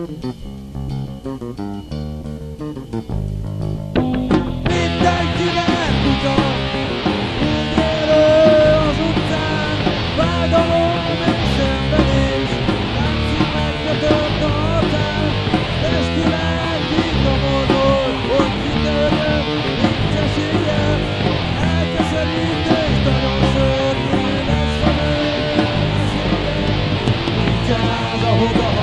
Mindenkinek utal, élő az utcán, vágyalom és szenvedés, látszik megkötött a határ, testileg kitomodol, hogy kitörjön, nincs esélye, elkeserítés, nagyon szörnyű lesz a nő, nincs ház, ahova